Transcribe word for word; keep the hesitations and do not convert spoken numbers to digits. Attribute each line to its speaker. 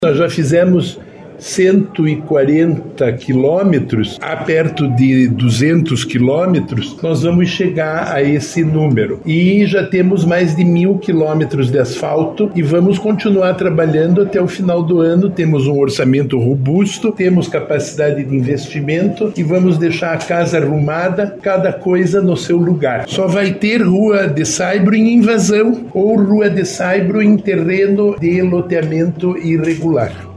Speaker 1: Nós já fizemos cento e quarenta quilômetros, a perto de duzentos quilômetros, nós vamos chegar a esse número. E já temos mais de mil quilômetros de asfalto e vamos continuar trabalhando até o final do ano. Temos um orçamento robusto, temos capacidade de investimento e vamos deixar a casa arrumada, cada coisa no seu lugar. Só vai ter rua de saibro em invasão ou rua de saibro em terreno de loteamento irregular.